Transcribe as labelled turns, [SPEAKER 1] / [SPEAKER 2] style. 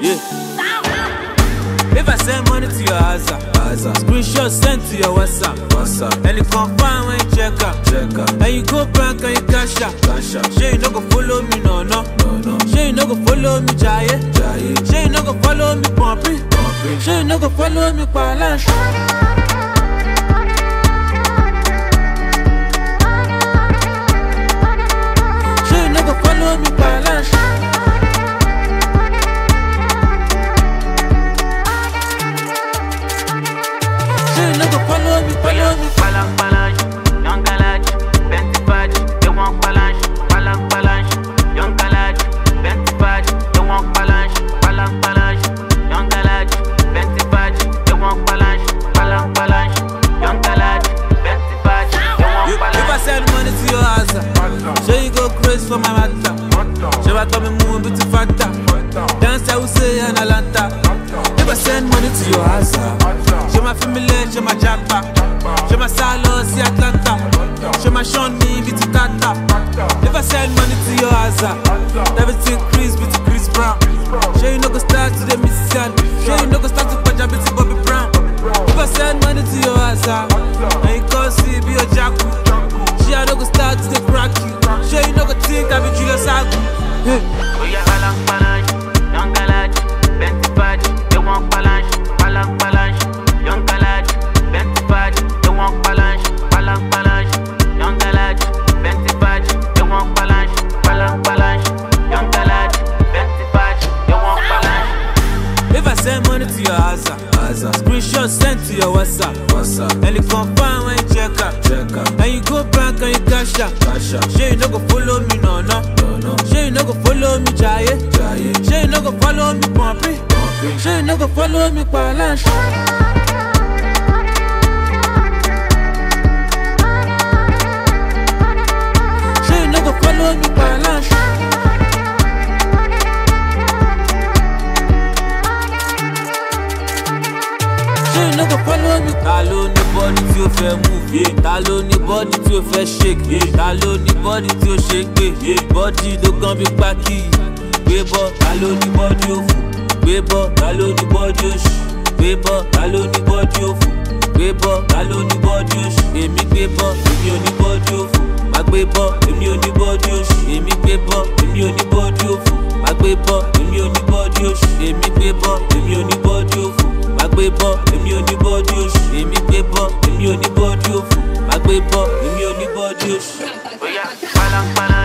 [SPEAKER 1] Yeah. If I send money to your house, screenshot sent to your WhatsApp, and you confirm when you check out, and you go bank and you cash out. Sure you no go follow me, no. Sure you no go follow me, Jaye. Sure you no go follow me, Pumpy. Sure you no go follow me, Palash. Sure you no go follow me, Palash. Follow me,
[SPEAKER 2] Palang, young galage, Benty Fudge, they want palang, young galage, Benty Fudge, they want palang, young galage, Benty Fudge, they want palang, young galage, Benty Fudge, they want palang.
[SPEAKER 1] If I send money to your house, sure you go crazy for my matter. Sure I come and move with the factor. Dance I will say in Atlanta. If I send money to your house, show my family, show my japa, show my salo, see Atlanta, show my Sean me, be to Tata. If I send money to your house, everything Chris, be to Chris Brown. Show you no go start to the Mississippi, show you no go start to Punjab, be to Bobby Brown. If I send money to your house, and you can't see, be a jackal. Show you no go start to the crack you, show you no go think I be Julius Agu.
[SPEAKER 2] We are palang, young galage, Benty Fudge, they want palang, young galage, Benty Fudge, they want palang, young galage, Benty Fudge, they want palang, young galage, Benty Fudge, they want palang.
[SPEAKER 1] If I send money to your house, screenshot sent to your WhatsApp, and you confirm when you check out, and you go bank and you cash out. Sure you no go follow me, no. Sure you no go follow me, Jaye. Sure you no go follow me, Pumpy. Sure you no go follow me, Palash. Sure you no go follow me, Palash. Sure you no go follow me. Ta ló ní body tí ó fẹ́ move, ta ló ní body tí ó fẹ́ shake, ta ló ní body tí ó ṣe gbé, body ló kàn bí pákí. Gbé bọ́, ta ló ní body òfò, gbé bọ́, ta ló ní body òṣì, gbé bọ́, ta ló ní body òfò, gbé bọ́, ta ló ní body òṣì. Èmi gbé bọ́, èmi ò ní body òfò, má gbé bọ́, èmi ò ní body òṣì. Èmi gbé bọ́, èmi ò ní body òfò, má gbé bọ́, èmi ò ní body òṣì. Èmi gbé bọ́, èmi ò ní body òfò, má gbé bọ́, èmi ò ní body òṣì. Èmi gbé bọ́, èmi ò ní body òfò, má gbé bọ́, èmi ò ní body òṣì.
[SPEAKER 2] We are palang.